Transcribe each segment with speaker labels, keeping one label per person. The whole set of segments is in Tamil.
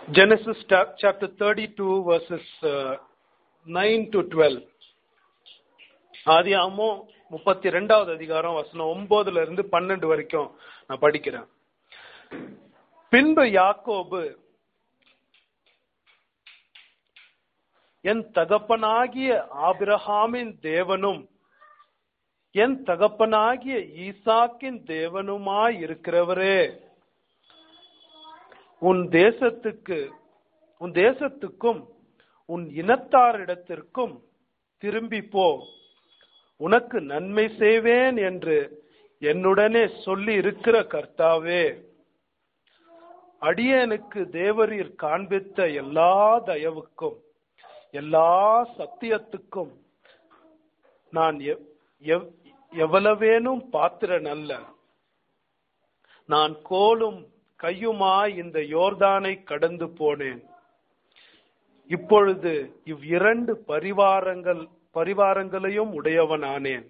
Speaker 1: Genesis chapter 32 verses 9 to 12. ஆதியாகமம் 32வது அதிகாரம் வசனம் 9ல இருந்து 12 வரைக்கும் நான் படிக்கிறேன். பின்பு யாக்கோபு, என் தகப்பனாகிய ஆபிரகாமின் தேவனும் என் தகப்பனாகிய ஈசாக்கின் தேவனுமாய் இருக்கிறவரே, உன் தேசத்துக்கும் உன் இனத்தாரிடத்திற்கும் திரும்பி போ, உனக்கு நன்மை செய்வேன் என்று என்னுடனே சொல்லி இருக்கிற கர்த்தாவே, அடியேனுக்கு தேவரீர் காண்பித்த எல்லா தயவுக்கும் எல்லா சத்தியத்துக்கும் நான் எவ்வளவேனும் பாத்திரன் அல்ல. நான் கோலும் கையுமாய் இந்த யோர்தானை கடந்து போனேன். இப்பொழுது இவ்விரண்டு பரிவாரங்களையும் உடையவனானேன்.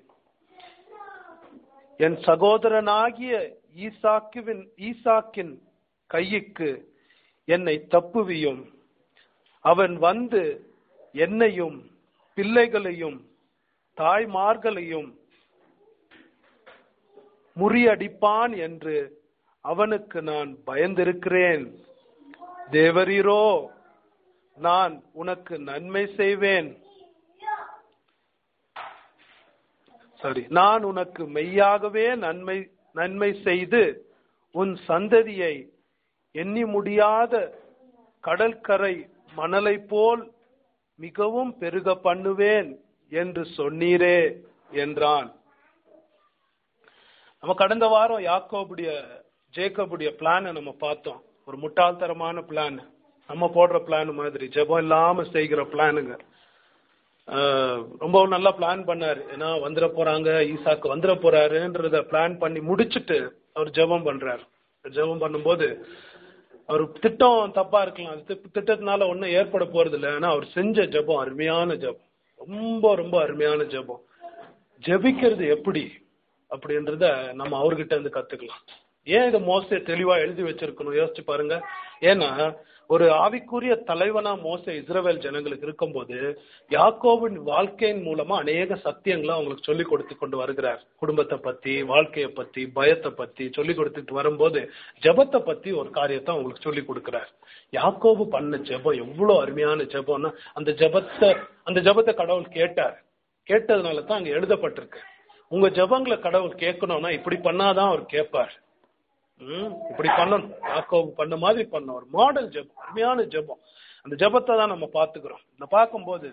Speaker 1: என் சகோதரனாகிய ஈசாக்கின் கைக்கு என்னை தப்புவியும். அவன் வந்து என்னையும் பிள்ளைகளையும் தாய்மார்களையும் முறியடிப்பான் என்று அவனுக்கு நான் பயந்திருக்கிறேன். தேவரீரோ, நான் உனக்கு நன்மை செய்வேன். நான் உனக்கு மெய்யாகவே நன்மை செய்து உன் சந்ததியை எண்ணி முடியாத கடற்கரை மணலை போல் மிகவும் பெருக பண்ணுவேன் என்று சொன்னீரே என்றான். நம்ம கடந்த வாரம் ஜேக்கபுடைய பிளானை நம்ம பார்த்தோம். ஒரு முட்டாள்தரமான பிளான், நம்ம போடுற பிளான் மாதிரி, ஜெபம் இல்லாம செய்கிற பிளானுங்க. ரொம்ப நல்ல பிளான் பண்ணாரு. ஏன்னா வந்துட போறாங்க, ஈசாக்கு வந்துட போறாருன்றத பிளான் பண்ணி முடிச்சுட்டு அவர் ஜெபம் பண்றாரு. ஜெபம் பண்ணும்போது அவர் திட்டம் தப்பா இருக்கலாம், திட்டத்தினால ஒன்னும் ஏற்பட போறது இல்லை. ஆனா அவர் செஞ்ச ஜெபம் அருமையான ஜெபம், ரொம்ப ரொம்ப அருமையான ஜெபம். ஜெபிக்கிறது எப்படி அப்படின்றத நம்ம அவர்கிட்ட இருந்து கத்துக்கலாம். ஏன் இதை மோசே தெளிவா எழுதி வச்சிருக்கணும் யோசிச்சு பாருங்க. ஏன்னா ஒரு ஆவிக்குரிய தலைவனா மோசே இஸ்ரவேல் ஜனங்களுக்கு இருக்கும்போது யாக்கோபின் வாழ்க்கையின் மூலமா அநேக சத்தியங்களை அவங்களுக்கு சொல்லி கொடுத்து கொண்டு வருகிறார். குடும்பத்தை பத்தி, வாழ்க்கையை பத்தி, பயத்தை பத்தி சொல்லி கொடுத்துட்டு வரும்போது ஜெபத்தை பத்தி ஒரு காரியத்தை அவங்களுக்கு சொல்லி கொடுக்கிறார். யாக்கோபு பண்ண ஜெபம் எவ்வளவு அருமையான ஜெபம்னா, அந்த ஜெபத்தை கடவுள் கேட்டார். கேட்டதுனால தான் அங்க எழுதப்பட்டிருக்கு. உங்க ஜெபங்களை கடவுள் கேட்கணும்னா இப்படி பண்ணாதான் அவர் கேட்பார். இப்படி பண்ணணும், யாக்கோபு பண்ண மாதிரி பண்ண ஒரு மாடல் ஜெபம், அருமையான ஜெபம். அந்த ஜெபத்தை தான் நம்ம பார்த்துக்கிறோம். நான் பார்க்கும்போது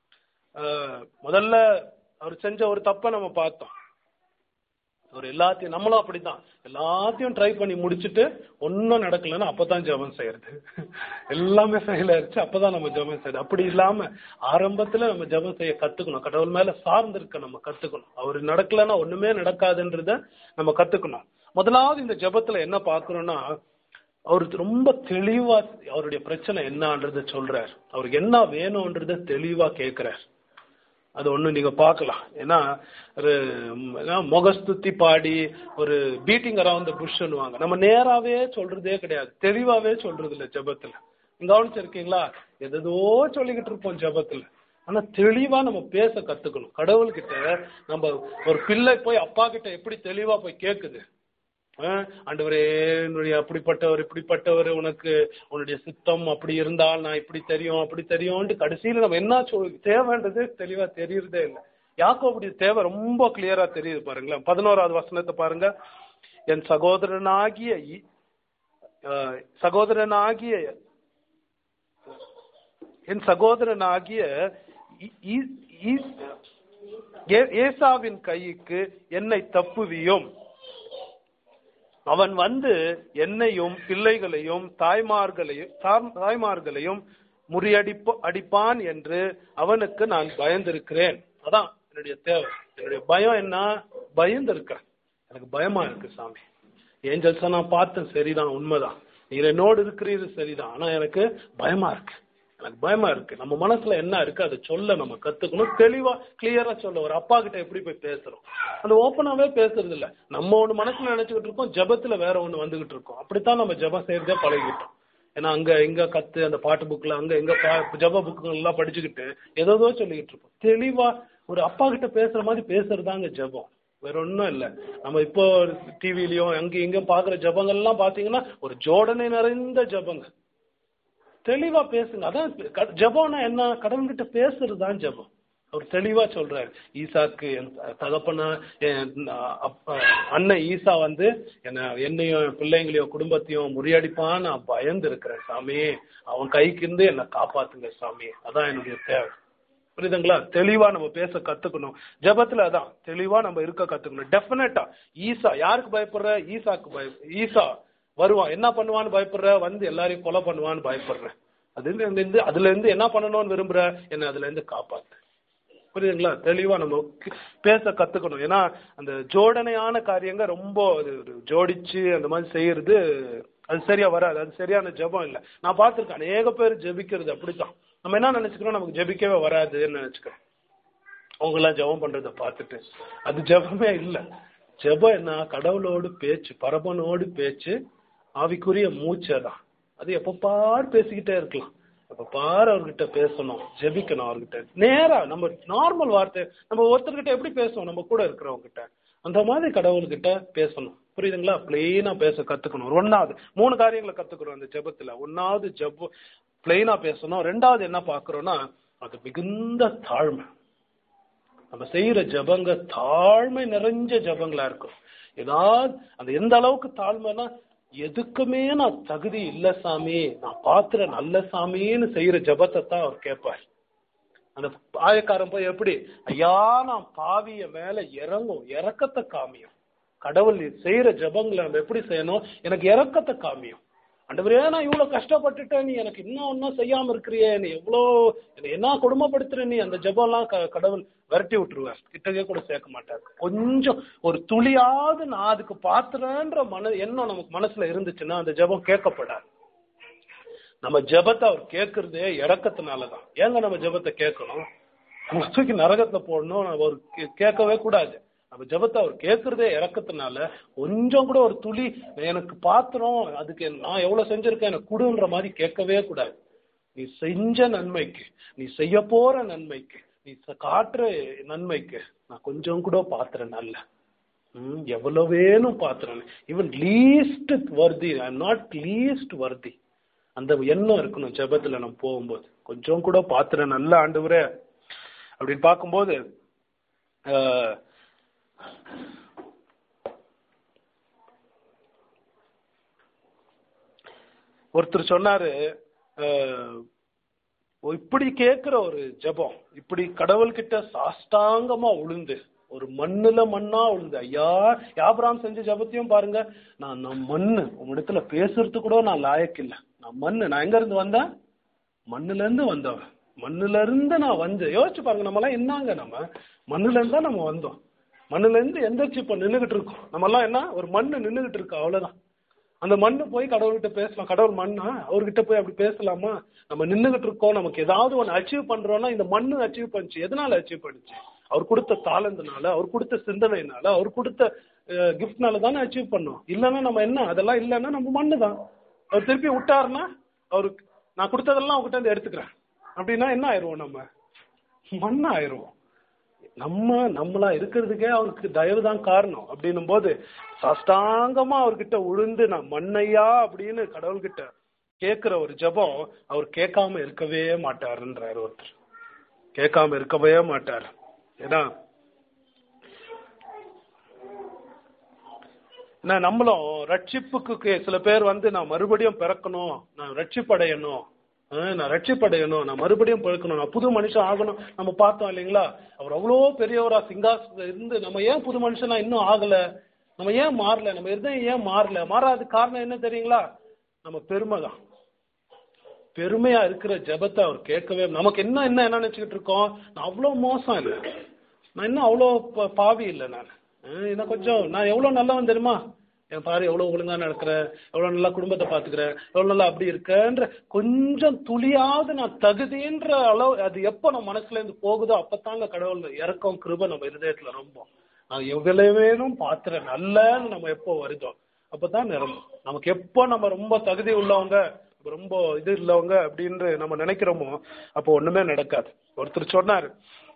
Speaker 1: முதல்ல அவர் செஞ்ச ஒரு தப்பை நம்ம பார்த்தோம். அவர் எல்லாத்தையும், நம்மளும் அப்படித்தான், எல்லாத்தையும் ட்ரை பண்ணி முடிச்சுட்டு ஒன்னும் நடக்கலன்னா அப்பதான் ஜெபம் செய்யறது. எல்லாமே ஃபெயில் ஆயிடுச்சு, அப்பதான் நம்ம ஜெபம் செய்யறது. அப்படி இல்லாம ஆரம்பத்துல நம்ம ஜெபம் செய்ய கத்துக்கணும். கடவுள் மேல சார்ந்து இருக்க நம்ம கத்துக்கணும். அவரு நடக்கலன்னா ஒண்ணுமே நடக்காதுன்றத நம்ம கத்துக்கணும். முதலாவது இந்த ஜெபத்துல என்ன பார்க்கணும்னா, அவருக்கு ரொம்ப தெளிவா அவருடைய பிரச்சனை என்னன்றத சொல்றார். அவருக்கு என்ன வேணும்ன்றத தெளிவா கேட்கிறார். அது ஒண்ணு நீங்க பார்க்கலாம். ஏன்னா முகஸ்துதி பாடி ஒரு பீட்டிங் அரவுண்ட் தி புஷ்னுவாங்க, நம்ம நேராவே சொல்றதே கிடையாது, தெளிவாவே சொல்றது இல்ல ஜெபத்துல. நீங்க கவனிச்சிருக்கீங்களா? எதோ சொல்லிக்கிட்டு இருப்போம் ஜெபத்துல. ஆனா தெளிவா நம்ம பேச கத்துக்கணும். கடவுள்கிட்ட நம்ம ஒரு பிள்ளை போய் அப்பா கிட்ட எப்படி தெளிவா போய் கேக்குது, ஆண்டவரே இப்படிப்பட்டவர், உனக்கு உன்னுடைய சித்தம் அப்படி இருந்தால் நான் இப்படி தெரியும் அப்படி தெரியும்னு கடைசியில நம்ம என்ன தேவைன்றது தெளிவா தெரியறதே இல்லை. யாக்கோபுடைய தேவை ரொம்ப கிளியரா தெரியுது பாருங்களேன். 11வது வசனத்தை பாருங்க. என் சகோதரனாகிய ஏசாவின் கைக்கு என்னை தப்புவியும். அவன் வந்து என்னையும் பிள்ளைகளையும் தாய்மார்களையும் அடிப்பான் என்று அவனுக்கு நான் பயந்திருக்கிறேன். அதான் என்னுடைய தேவை. என்னுடைய பயம் என்ன? பயந்திருக்கிறேன். எனக்கு பயமா இருக்கு சாமி. ஏஞ்சல்ஸா நான் பார்த்தேன், சரிதான், உண்மைதான், நீங்க என்னோடு இருக்கிறீரு, சரிதான். ஆனா எனக்கு பயமா இருக்கு, நம்ம மனசுல என்ன இருக்கு அதை சொல்ல நம்ம கத்துக்கணும். தெளிவா கிளியரா சொல்ல. ஒரு அப்பா கிட்ட எப்படி போய் பேசுறோம், அந்த ஓப்பனாவே பேசுறது இல்ல. நம்ம ஒண்ணு மனசுல நினைச்சுக்கிட்டு இருக்கோம், ஜெபத்துல வேற ஒண்ணு வந்துகிட்டு இருக்கோம். அப்படித்தான் நம்ம ஜெபம் செய்யறதே பழகிட்டோம். ஏன்னா அங்க எங்க கத்து அந்த பாட்டு புக்ல அங்க எங்க ஜப புக்குகள் எல்லாம் படிச்சுக்கிட்டு ஏதோ சொல்லிக்கிட்டு இருப்போம். தெளிவா ஒரு அப்பா கிட்ட பேசுற மாதிரி பேசுறதாங்க ஜபம், வேற ஒன்றும் இல்லை. நம்ம இப்போ டிவிலையும் அங்கேயும் இங்கேயும் பாக்குற ஜபங்கள் எல்லாம் பாத்தீங்கன்னா ஒரு ஜோடனை நிறைந்த ஜபங்க. தெளிவா பேசுங்க. அதான் ஜபம்னா என்ன? கடவுள்கிட்ட பேசுறதுதான் ஜபம். அவர் தெளிவா சொல்றாரு. ஈசாக்கு என் தகப்பனா அண்ணன் ஈசா வந்து என்னையும் பிள்ளைங்களையும் குடும்பத்தையும் முறியடிப்பான்னு நான் பயந்து இருக்கிறேன் சாமி, அவன் கைக்கு இருந்து என்னை காப்பாத்துங்க சாமி, அதான் என்னுடைய தேவை. புரியுதுங்களா? தெளிவா நம்ம பேச கத்துக்கணும். ஜபத்துல அதான் தெளிவா நம்ம இருக்க கத்துக்கணும். டெஃபினட்டா ஈசா யாருக்கு பயப்படுற? ஈசாக்கு ஈசா வருவான், என்ன பண்ணுவான்னு பயப்படுற? வந்து எல்லாரையும் கொலை பண்ணுவான்னு பயப்படுறேன். அதுல இருந்து என்ன பண்ணணும்னு விரும்புற? என்ன அதுல இருந்து காப்பாத்து. புரியுதுங்களா? தெளிவா நம்ம பேச கத்துக்கணும். ஏன்னா அந்த ஜோடனையான காரியங்க ரொம்ப ஜோடிச்சு அந்த மாதிரி செய்யறது அது சரியா வராது. அது சரியான ஜபம் இல்லை. நான் பார்த்திருக்கேன் அநேக பேர் ஜெபிக்கிறது அப்படித்தான். நம்ம என்ன நினைச்சுக்கிறோம்? நமக்கு ஜெபிக்கவே வராதுன்னு நினைச்சுக்கிறோம். அவங்க எல்லாம் ஜெபம் பண்றதை பார்த்துட்டு அது ஜெபமே இல்லை. ஜெபம் என்ன? கடவுளோடு பேச்சு, பரமனோடு பேச்சு, ஆவிக்குரிய மூச்சை தான். அது எப்ப பார் பேசிக்கிட்டே இருக்கலாம். எப்ப பார் அவர்கிட்ட பேசணும், ஜெபிக்கணும் அவர்கிட்ட. நேரா நம்ம நார்மல் வார்த்தை நம்ம ஒருத்தர்கிட்ட எப்படி பேசுவோம்? நம்ம கூட இருக்கிறவங்க கிட்ட அந்த மாதிரி கடவுள்கிட்ட பேசணும். புரியுதுங்களா? பிளெயினா பேச கத்துக்கணும். ஒன்னாவது 3 காரியங்களை கத்துக்கிறோம் அந்த ஜெபத்துல. ஒன்னாவது ஜெபம் பிளெயினா பேசணும். ரெண்டாவது என்ன பாக்குறோம்னா அது மிகுந்த தாழ்மை. நம்ம செய்யற ஜபங்க தாழ்மை நிறைஞ்ச ஜபங்களா இருக்கும். ஏதாவது அந்த எந்த அளவுக்கு தாழ்மைனா, எதுக்குமே நான் தகுதி இல்ல சாமி, நான் பாத்துற நல்ல சாமின்னு செய்யற ஜபத்தை தான் அவர் கேட்பார். அந்த ஆயக்காரன் போய் எப்படி, ஐயா நான் பாவிய மேல இறங்கும், இறக்கத்தை காமியும். கடவுள் செய்யற ஜபங்களை நம்ம எப்படி செய்யணும்? எனக்கு இறக்கத்தை காமியும். ஆண்டவரே நான் இவ்வளவு கஷ்டப்பட்டுட்டேன், நீ எனக்கு இன்னும் செய்யாம இருக்கிறியே, நீ எவ்வளோ என்ன கொடுமைப்படுத்துற நீ. அந்த ஜபம் எல்லாம் கடவுள் விரட்டி விட்டுருவார், கிட்டவே கூட சேர்க்க மாட்டார். கொஞ்சம் ஒரு துளியாவது நான் அதுக்கு பாத்துறேன்ற எண்ணம் நமக்கு மனசுல இருந்துச்சுன்னா அந்த ஜபம் கேட்கப்படாது. நம்ம ஜபத்தை அவர் கேட்கறதே இறக்கத்தினாலதான். ஏங்க நம்ம ஜபத்தை கேட்கணும்? தூக்கி நரகத்துல போடணும் அவர் கேட்கவே கூடாது. நம்ம ஜபத்தை அவர் கேட்கறதே இறக்கத்தினால. கொஞ்சம் கூட ஒரு துளி எனக்கு பாத்திரம், அதுக்கு நான் எவ்வளவு செஞ்சிருக்கேன் எனக்கு கொடுன்ற மாதிரி கேட்கவே கூடாது. நீ செஞ்ச நன்மைக்கு, நீ செய்ய போற நன்மைக்கு, நீ காட்டுற நன்மைக்கு நான் கொஞ்சம் கூட பாத்துறேன். நல்ல எவ்வளவு வேணும் பாத்துறேன். Even least worthy, I am not least worthy. அந்த எண்ணம் இருக்கணும் ஜபத்துல நம்ம போகும்போது. கொஞ்சம் கூட பாத்துறேன் நல்ல ஆண்டவரே அப்படின்னு பார்க்கும்போது ஒருத்தர் சொன்னாரு, இப்படி கேட்கிற ஒரு ஜபம், இப்படி கடவுள்கிட்ட சாஷ்டாங்கமா உளுந்து ஒரு மண்ணா உளுந்து, ஐயா ஆபிரகாம் செஞ்ச ஜபத்தையும் பாருங்க. நான் மண்ணு, உன்னிடத்துல பேசுறது கூட நான் லாயக்கு இல்லை. நான் மண்ணு, நான் எங்க இருந்து வந்தேன்? மண்ணுல இருந்து வந்தவன். மண்ணுல இருந்து நான் வந்து யோசிச்சு பாருங்க. நம்ம எல்லாம் என்னங்க, நம்ம மண்ணுல இருந்து தான் நம்ம வந்தோம். மண்ணுல இருந்து எந்திரிச்சு இப்ப நின்றுகிட்டு இருக்கோம். நம்ம எல்லாம் என்ன, ஒரு மண்ணு நின்றுகிட்டு இருக்கோம், அவ்வளவுதான். அந்த மண்ணு போய் கடவுள்கிட்ட பேசலாம். கடவுள் மண்ணா, அவர்கிட்ட போய் அப்படி பேசலாமா? நம்ம நின்றுகிட்டு இருக்கோம், நமக்கு ஏதாவது ஒன்று அச்சீவ் பண்றோம்னா இந்த மண்ணு அச்சீவ் பண்ணுச்சு. எதனால அச்சீவ் பண்ணுச்சு? அவர் கொடுத்த தாளந்துனால, அவர் கொடுத்த சிந்தனைனால, அவர் கொடுத்த கிஃப்ட்னால தானே அச்சீவ் பண்ணோம். இல்லைன்னா நம்ம என்ன, அதெல்லாம் இல்லைன்னா நம்ம மண்ணு தான். அவர் திருப்பி விட்டாருன்னா, அவருக்கு நான் கொடுத்ததெல்லாம் அவர்கிட்ட இருந்து எடுத்துக்கிறேன் அப்படின்னா என்ன ஆயிடுவோம்? நம்ம மண்ணா ஆயிடுவோம். நம்மளா இருக்கிறதுக்கே அவருக்கு தயவு தான் காரணம். அப்படின்னும் போது சாஷ்டாங்கமா அவர்கிட்ட உழுந்து நான் மண்ணையா அப்படின்னு கடவுள்கிட்ட கேட்கிற ஒரு ஜபம் அவர் கேட்காம இருக்கவே மாட்டாருன்றாரு. ஒருத்தர் கேட்காம இருக்கவே மாட்டார். ஏன்னா நம்மளும் ரட்சிப்புக்கு சில பேர் வந்து நான் மறுபடியும் பிறக்கணும், நான் ரட்சிப்படையணும், நான் ரட்சிப்படையணும், நான் மறுபடியும் பிறக்கணும், நான் புது மனுஷன் ஆகணும். நம்ம பார்த்தோம் இல்லைங்களா? அவர் அவ்வளோ பெரியவரா சிங்காசனத்துல இருந்து நம்ம ஏன் புது மனுஷனா இன்னும் ஆகல? நம்ம ஏன் மாறல? நம்ம இருதயம் ஏன் மாறல? மாறாத காரணம் என்ன தெரியுங்களா? நம்ம பெருமை தான். பெருமையா இருக்கிற ஜபத்தை அவர் கேட்கவே. நமக்கு என்ன நினைச்சுக்கிட்டு இருக்கோம்? நான் அவ்வளோ மோசம் இல்லை, நான் இன்னும் அவ்வளோ பாவி இல்லை, நான் இன்னும் கொஞ்சம், நான் எவ்வளோ நல்லவன் தெரியுமா? என் பாரு எவ்வளவு ஒழுங்கா நடக்கிறேன், எவ்வளவு நல்லா குடும்பத்தை பாத்துக்கிறேன், எவ்வளவு நல்லா அப்படி இருக்கன்ற கொஞ்சம் துளியாவது நான் தகுதின்ற அளவு அது எப்ப நம்ம மனசுல இருந்து போகுதோ அப்பத்தாங்க கடவுள் இறக்கம் கிருபை நம்ம இருதயத்துல ரொம்ப. நான் எவ்வளவு வேணும் பாத்துறேன் நல்லன்னு நம்ம எப்போ வருதோ அப்பதான் நிரம்பும். நமக்கு எப்போ நம்ம ரொம்ப தகுதி உள்ளவங்க, ரொம்ப இது இல்லவங்க அப்படின்னு நம்ம நினைக்கிறோமோ அப்போ ஒண்ணுமே நடக்காது. ஒருத்தர் சொன்னாரு,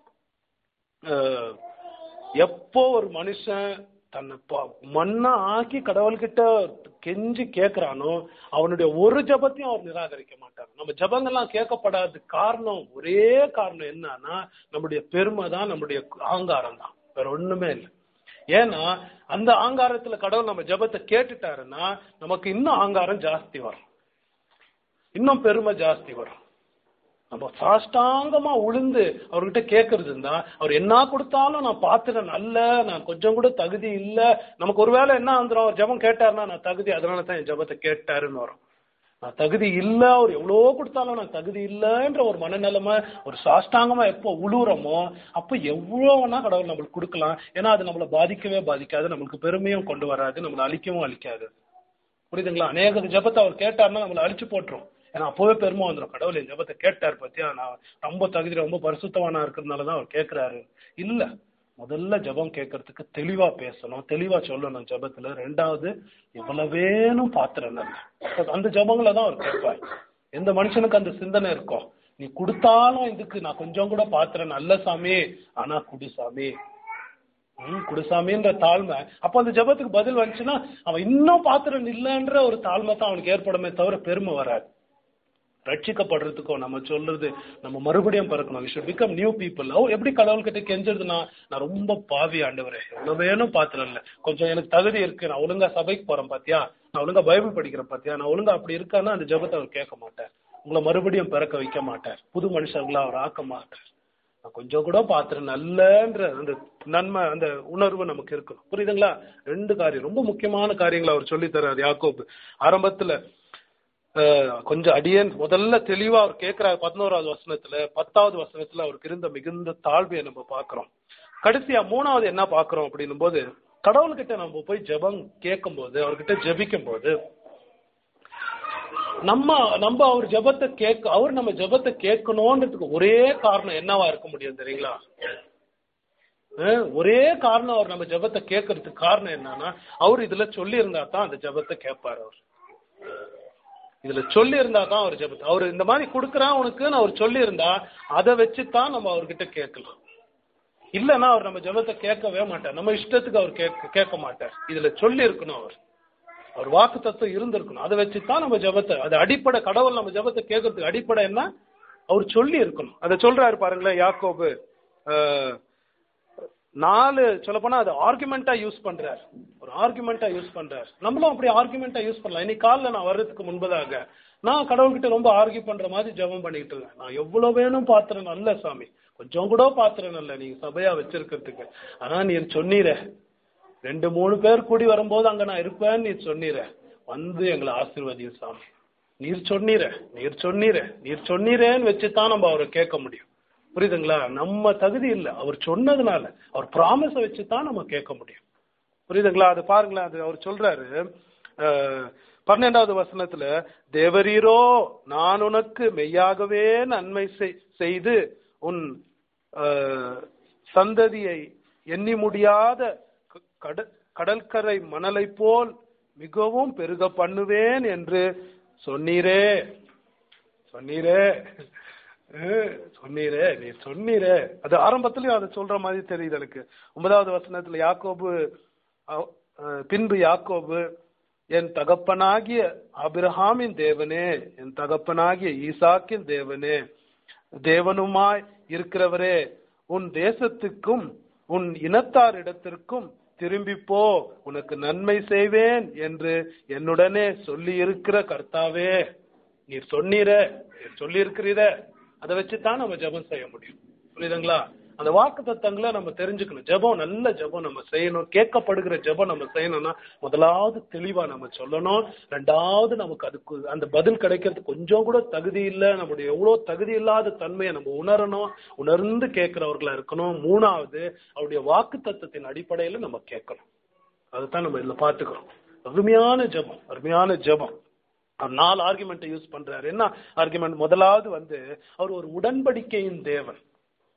Speaker 1: எப்போ ஒரு மனுஷன் தன்னை மண்ணா ஆக்கி கடவுள்கிட்ட கெஞ்சி கேட்கிறானோ அவனுடைய ஒரு ஜபத்தையும் அவர் நிராகரிக்க மாட்டார். நம்ம ஜபங்கள்லாம் கேட்கப்படாத காரணம், ஒரே காரணம் என்னன்னா நம்முடைய பெருமை தான், நம்முடைய அகங்காரம் தான், வேற ஒண்ணுமே இல்லை. ஏன்னா அந்த அகங்காரத்துல கடவுள் நம்ம ஜபத்தை கேட்டுட்டாருன்னா நமக்கு இன்னும் அகங்காரம் ஜாஸ்தி வரும், இன்னும் பெருமை ஜாஸ்தி வரும். நம்ம சாஷ்டாங்கமா உளுந்து அவர்கிட்ட கேட்கறது இருந்தா அவர் என்ன கொடுத்தாலும் நான் பாத்துறேன், நல்ல நான் கொஞ்சம் கூட தகுதி இல்ல. நமக்கு ஒருவேளை என்ன வந்துடும், அவர் ஜபம் கேட்டாருன்னா நான் தகுதி, அதனாலதான் என் ஜபத்தை கேட்டாருன்னு வரும். நான் தகுதி இல்ல, அவர் எவ்வளோ கொடுத்தாலும் நான் தகுதி இல்லைன்ற ஒரு மனநிலைமை, ஒரு சாஷ்டாங்கமா எப்போ உழுவுறோமோ அப்போ எவ்வளோனா கடவுள் நம்மளுக்கு கொடுக்கலாம். ஏன்னா அது நம்மளை பாதிக்கவே பாதிக்காது, நம்மளுக்கு பெருமையும் கொண்டு வராது, நம்மளை அழிக்கவும் அழிக்காது. புரியுதுங்களா? அநேக ஜபத்தை அவர் கேட்டாருன்னா நம்மளை அழிச்சு போட்டுரும். ஏன்னா அப்பவே பெருமை வந்துடும், கடவுள் என் ஜபத்தை கேட்டார் பத்தியா, நான் ரொம்ப தகுதி ரொம்ப பரிசுத்தவானா இருக்கிறதுனாலதான் அவர் கேட்கிறாரு. இல்ல, முதல்ல ஜபம் கேட்கறதுக்கு தெளிவா பேசணும், தெளிவா சொல்லணும் ஜபத்துல. ரெண்டாவது இவ்வளவேனும் பாத்திரம் அந்த ஜபங்களை தான் அவர் கேட்பார். எந்த மனுஷனுக்கு அந்த சிந்தனை இருக்கும், நீ கொடுத்தாலும் இதுக்கு நான் கொஞ்சம் கூட பாத்திரம் நல்ல சாமி, ஆனா குடிசாமி குடிசாமின்ற தாழ்மை. அப்ப அந்த ஜபத்துக்கு பதில் வந்துச்சுன்னா அவன் இன்னும் பாத்திரம் இல்லைன்ற ஒரு தாழ்மை தான் அவனுக்கு ஏற்படுமே தவிர பெருமை வராது. ரட்சிக்கப்படுறதுக்கும் நம்ம சொல்றது நம்ம மறுபடியும் பிறக்கணும். we should become new people. எப்படி கடவுள்கிட்ட கெஞ்சதுன்னா, நான் ரொம்ப பாவி ஆண்டவரே, எவ்வளவு வேணும் பாத்திரம் இல்ல, கொஞ்சம் எனக்கு தகுதி இருக்கு, நான் ஒழுங்கா சபைக்கு போறேன் பாத்தியா, நான் ஒழுங்கா பைபிள் படிக்கிறேன் பாத்தியா, நான் ஒழுங்கா அப்படி இருக்கான்னா அந்த ஜபத்தை அவர் கேட்க மாட்டார், உங்களை மறுபடியும் பிறக்க வைக்க மாட்டார், புது மனுஷர்களா அவர் ஆக்க மாட்டார். நான் கொஞ்சம் கூட பாத்திரம் நல்லன்ற அந்த நன்மை, அந்த உணர்வு நமக்கு இருக்கணும். புரியுதுங்களா? ரெண்டு காரியம், ரொம்ப முக்கியமான காரியங்களை அவர் சொல்லி தர்றாரு யாக்கோபு. ஆரம்பத்துல கொஞ்சம் அடியன் முதல்ல தெளிவா அவர் கேட்கிறார் 11வது வசனத்துல, 10வது வசனத்துல அவருக்கு இருந்த மிகுந்த தாழ்வையை நம்ம பாக்குறோம். கடைசியா 3வது என்ன பாக்குறோம் அப்படின்னும் போது, கடவுள்கிட்ட நம்ம போய் ஜெபம் கேட்கும் போது, அவர்கிட்ட ஜெபிக்கும் போது நம்ம அவர் ஜெபத்தை அவர் நம்ம ஜெபத்தை கேட்கணும்ன்றதுக்கு ஒரே காரணம் என்னவா இருக்க முடியும் தெரியுங்களா? ஒரே காரணம், அவர் நம்ம ஜெபத்தை கேட்கறதுக்கு காரணம் என்னன்னா, அவர் இதுல சொல்லி இருந்தா தான் அந்த ஜெபத்தை கேட்பாரு. அவர் இதுல சொல்லி இருந்தா தான் அவர் ஜெபத்தை, அவர் இந்த மாதிரி கொடுக்குறான் உனக்குன்னு அவர் சொல்லி இருந்தா அதை வச்சுதான் நம்ம அவர்கிட்ட கேட்கலாம். இல்லைன்னா அவர் நம்ம ஜெபத்தை கேட்கவே மாட்டார், நம்ம இஷ்டத்துக்கு அவர் கேட்க மாட்டார். இதுல சொல்லி இருக்கணும், அவர் வாக்கு தத்துவம் இருந்திருக்கணும், அதை வச்சுதான் நம்ம ஜெபத்தை, அது அடிப்படை. கடவுள் நம்ம ஜெபத்தை கேட்கறதுக்கு அடிப்படை என்ன, அவர் சொல்லி இருக்கணும். அதை சொல்றாரு பாருங்களேன் யாக்கோபு 4 சொல்ல போனா அது ஆர்குமெண்டா யூஸ் பண்றாரு, ஒரு ஆர்குமெண்டா யூஸ் பண்றாரு. நம்மளும் அப்படி ஆர்குமெண்டா யூஸ் பண்ணலாம். இன்னைக்கு காலைல நான் வர்றதுக்கு முன்பதாக நான் கடவுள்கிட்ட ரொம்ப ஆர்கியூ பண்ற மாதிரி ஜெபம் பண்ணிட்டு இருக்கேன். நான் எவ்வளவு வேணும் பாத்திரம் நல்ல சாமி, கொஞ்சம் கூட பாத்திரம் நல்ல நீங்க சபையா வச்சிருக்கிறதுக்கு, ஆனா நீர் சொன்னீர 2-3 பேர் கூடி வரும்போது அங்க நான் இருப்பேன்னு நீர் சொன்னீர, வந்து எங்களை ஆசீர்வதியும் சாமி, நீர் சொன்னீரேன்னு வச்சுதான் நம்ம அவரை கேட்க முடியும். புரியுதுங்களா? நம்ம தகுதி இல்லை, அவர் சொன்னதுனால, அவர் ப்ராமிஸ வச்சுதான் நம்ம கேட்க முடியும். புரியுதுங்களா? அது பாருங்களேன், அது அவர் சொல்றாரு 12வது வசனத்துல, தேவரீரோ நான் உனக்கு மெய்யாகவே நன்மை செய்து உன் சந்ததியை எண்ணி முடியாத கடற்கரை மணலை போல் மிகவும் பெருக பண்ணுவேன் என்று சொன்னீரே. அது ஆரம்பத்திலயும் அதை சொல்ற மாதிரி தெரியுது எனக்கு. 9வது வசனத்துல யாக்கோபு, பின்பு யாக்கோபு, என் தகப்பனாகிய ஆபிரகாமின் தேவனே, என் தகப்பனாகிய ஈசாக்கின் தேவனே, தேவனுமாய் இருக்கிறவரே, உன் தேசத்துக்கும் உன் இனத்தார் இடத்திற்கும் திரும்பிப்போ, உனக்கு நன்மை செய்வேன் என்று என்னுடனே சொல்லி இருக்கிற கர்த்தாவே, நீர் சொல்லி இருக்கிறீர, அதை வச்சுதான் நம்ம ஜெபம் செய்ய முடியும். புரியுதுங்களா? அந்த வாக்கு தத்தங்களை நம்ம தெரிஞ்சுக்கணும். ஜெபம், நல்ல ஜெபம் நம்ம செய்யணும். கேட்கப்படுகிற ஜெபம் நம்ம செய்யணும்னா முதலாவது தெளிவா நம்ம சொல்லணும். ரெண்டாவது நமக்கு அதுக்கு அந்த பதில் கிடைக்கிறதுக்கு கொஞ்சம் கூட தகுதி இல்லை, நம்முடைய எவ்வளவு தகுதி இல்லாத தன்மையை நம்ம உணரணும், உணர்ந்து கேட்கிறவர்களா இருக்கணும். மூணாவது அவருடைய வாக்கு தத்தத்தின் அடிப்படையில நம்ம கேட்கணும். அதுதான் நம்ம இதுல பாத்துக்கிறோம். அருமையான ஜெபம். அவர் 4 ஆர்குமெண்ட் யூஸ் பண்றாரு. என்ன ஆர்குமெண்ட்? முதலாவது அவர் ஒரு உடன்படிக்கையின் தேவன்.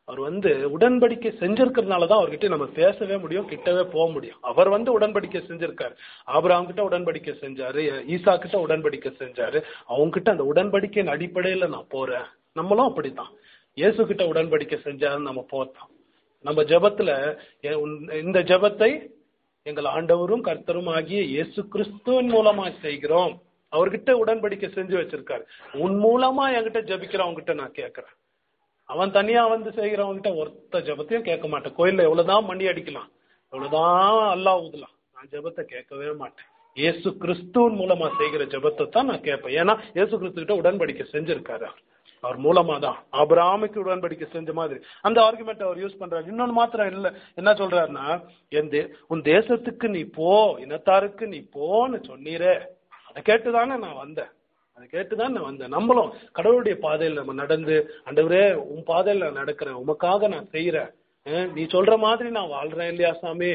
Speaker 1: அவர் உடன்படிக்கை செஞ்சிருக்கிறதுனாலதான் அவர்கிட்ட நம்ம பேசவே முடியும், கிட்டவே போக முடியும். அவர் உடன்படிக்கை செஞ்சிருக்காரு. ஆபிரகாம் கிட்ட உடன்படிக்கை செஞ்சாரு, ஈசா கிட்ட உடன்படிக்கை செஞ்சாரு. அவங்க கிட்ட அந்த உடன்படிக்கையின் அடிப்படையில நான் போறேன். நம்மளும் அப்படித்தான் இயேசு கிட்ட உடன்படிக்கை செஞ்சாருன்னு நம்ம போறோம். நம்ம ஜெபத்துல இந்த ஜெபத்தை எங்கள் ஆண்டவரும் கர்த்தரும் ஆகிய இயேசு கிறிஸ்துவின் மூலமா செய்கிறோம். அவர்கிட்ட உடன்படிக்கை செஞ்சு வச்சிருக்காரு. உன் மூலமா என்கிட்ட ஜெபிக்கிறவங்கிட்ட நான் கேட்கிறேன். அவன் தனியா செய்கிறவங்கிட்ட ஒருத்த ஜெபத்தையும் கேட்க மாட்டேன். கோயில்ல எவ்வளவுதான் மணி அடிக்கலாம், எவ்வளவுதான் அல்லாஹ் ஊதலாம், நான் ஜெபத்தை கேட்கவே மாட்டேன். இயேசு கிறிஸ்துவின் மூலமா செய்கிற ஜெபத்தை தான் நான் கேட்பேன். ஏன்னா இயேசு கிறிஸ்து கிட்ட உடன்படிக்கை செஞ்சிருக்காரு. அவர் மூலமா தான் ஆபிரகாமுக்கு உடன்படிக்கை செஞ்ச மாதிரி அந்த ஆர்குமெண்ட் அவர் யூஸ் பண்றாரு. இன்னொன்னு மாத்திரம் இல்ல, என்ன சொல்றாருன்னா, உன் தேசத்துக்கு நீ போ, இனத்தாருக்கு நீ போன்னு சொன்னீரே, அதை கேட்டுதானே நான் வந்தேன். அதை கேட்டுதான் நான் வந்தேன். நம்மளும் கடவுளுடைய பாதையில் நம்ம நடந்து, ஆண்டவரே உன் பாதையில் நான் நடக்கிறேன், உமக்காக நான் செய்யறேன், நீ சொல்ற மாதிரி நான் வாழ்றேன் இல்லையா சாமி,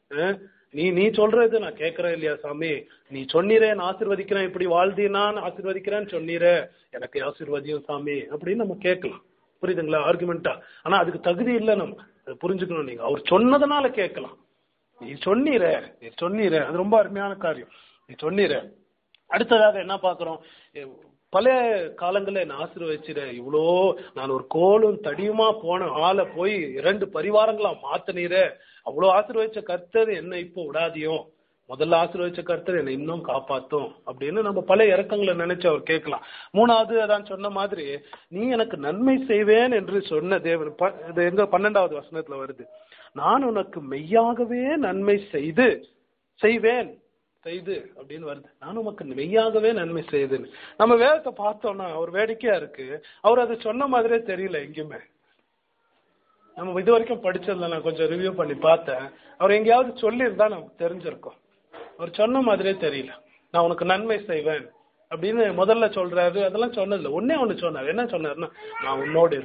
Speaker 1: நீ சொல்றது நான் கேட்கறேன் இல்லையா சாமி, நீ சொன்னீரே நான் ஆசீர்வதிக்கிறேன், இப்படி வாழ்ந்தீனான்னு ஆசீர்வதிக்கிறேன்னு சொன்னீரே, எனக்கு ஆசீர்வதியும் சாமி அப்படின்னு நம்ம கேட்கலாம். புரியுதுங்களா ஆர்குமெண்டா? ஆனா அதுக்கு தகுதி இல்லை, நம்ம புரிஞ்சுக்கணும். நீங்க அவர் சொன்னதுனால கேட்கலாம். நீ சொன்னீரே அது ரொம்ப அருமையான காரியம், நீ சொன்னீரே. அடுத்ததாக என்ன பாக்குறோம், பழைய காலங்கள்ல என்ன ஆசீர்வதிச்சிட, இவ்வளோ நான் ஒரு கோலும் தடியுமா போன ஆளை போய் 2 பரிவாரங்களா மாத்தினீரே, அவ்வளோ ஆசீர்வதிச்ச கர்த்தர் என்ன இப்போ விடாதியோ, முதல்ல ஆசீர்வதிச்ச கர்த்தர் என்னை இன்னும் காப்பாத்தும் அப்படின்னு நம்ம பழைய இறக்கங்களை நினைச்சு அவர் கேட்கலாம். 3வது அதான் சொன்ன மாதிரி, நீ எனக்கு நன்மை செய்வேன் என்று சொன்ன தேவன், எங்க 12வது வசனத்துல வருது, நான் உனக்கு மெய்யாகவே நன்மை செய்வேன் அப்படின்னு வருது. நான் உனக்கு மெய்யாகவே நன்மை செய்யுதுன்னு நம்ம வேதத்தை பார்த்தோம்னா அவர் வேடிக்கையா இருக்கு. அவர் அது சொன்ன மாதிரியே தெரியல எங்கேயுமே. நம்ம இது வரைக்கும் படிச்சதுல நான் கொஞ்சம் ரிவ்யூ பண்ணி பார்த்தேன். அவர் எங்கேயாவது சொல்லியிருந்தா நமக்கு தெரிஞ்சிருக்கும். அவர் சொன்ன மாதிரியே தெரியல. நான் உனக்கு நன்மை செய்வேன் அப்படின்னு முதல்ல சொல்றாரு. அதெல்லாம் சொன்னதில்ல. ஒண்ணு சொன்னார். என்ன சொன்னாருன்னா, நான் உன்னோடு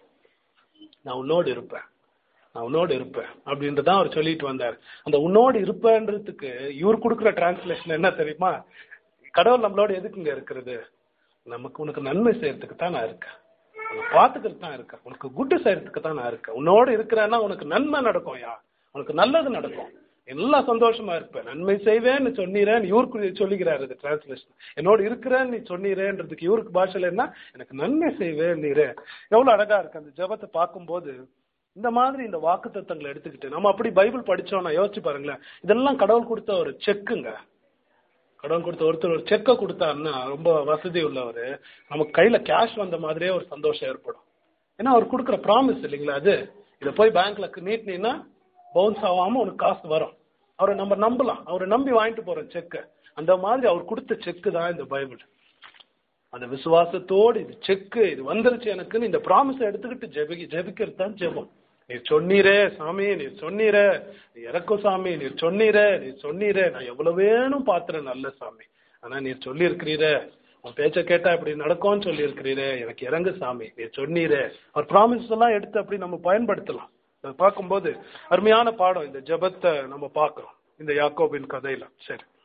Speaker 1: இருப்பேன் அப்படின்றதான் அவர் சொல்லிட்டு வந்தார். அந்த உன்னோடு இருப்பேன்றதுக்கு இவர் கொடுக்குற டிரான்ஸ்லேஷன் என்ன தெரியுமா, கடவுள் நம்மளோட எதுக்குங்க இருக்கிறது, உனக்கு நன்மை செய்யறதுக்கு தான் நான் இருக்கேன், பார்த்துக்கிறதுக்கு தான் இருக்கேன், உனக்கு குட்டு செய்யறதுக்கு தான் நான் இருக்கேன். உன்னோடு இருக்கிறேன்னா உனக்கு நன்மை நடக்கும், உனக்கு நல்லது நடக்கும், எல்லாம் சந்தோஷமா இருப்பேன், நன்மை செய்வேன்னு சொன்னீரேன்னு இவருக்கு சொல்லிக்கிறாரு டிரான்ஸ்லேஷன். என்னோட இருக்கிறேன்னு நீ சொன்னீரேன்றதுக்கு இவருக்கு பாஷையில என்ன, எனக்கு நன்மை செய்வேன் நீரே. எவ்வளவு அழகா இருக்கு அந்த ஜெபத்தை பார்க்கும்போது. இந்த மாதிரி இந்த வாக்குத்தத்தங்களை எடுத்துக்கிட்டு நம்ம அப்படி பைபிள் படிச்சோம்னா யோசிச்சு பாருங்களேன், இதெல்லாம் கடவுள் கொடுத்த ஒரு செக்குங்க. கடவுள் கொடுத்த ஒருத்தர் ஒரு செக்கை கொடுத்தாருன்னா, ரொம்ப வசதி உள்ளவர், நமக்கு கையில கேஷ் வந்த மாதிரியே ஒரு சந்தோஷம் ஏற்படும். ஏன்னா அவர் கொடுக்குற ப்ராமிஸ் இல்லைங்களா, அது இதை போய் பேங்க்ல நீட்டினீங்கன்னா பவுன்ஸ் ஆகாம உனக்கு காசு வரும். அவரை நம்ம நம்பலாம், அவரை நம்பி வாங்கிட்டு போறோம் செக்கை. அந்த மாதிரி அவர் கொடுத்த செக்கு தான் இந்த பைபிள். அந்த விசுவாசத்தோடு இது செக்கு, இது வந்துருச்சு எனக்குன்னு இந்த ப்ராமிஸை எடுத்துக்கிட்டு ஜெபிக்கிறது தான் ஜெபம். நீர் சொன்னீரே சாமி, நீர் சொன்னீரே, நீ இறக்கும் சாமி, நீர் சொன்னீரே, நான் எவ்வளவு வேணும் பாத்துறேன் நல்ல சாமி, ஆனா நீர் சொல்லி இருக்கிறீரே, உன் பேச்ச கேட்டா இப்படி நடக்கும்னு சொல்லி இருக்கிறீரே, எனக்கு இறங்கு சாமி, நீர் சொன்னீரே. அவர் ப்ராமிஸ் எல்லாம் எடுத்து அப்படி நம்ம பயன்படுத்தலாம். பார்க்கும்போது அருமையான பாடம் இந்த ஜெபத்தை நம்ம பார்க்கிறோம் இந்த யாக்கோபின் கதையில. சரி.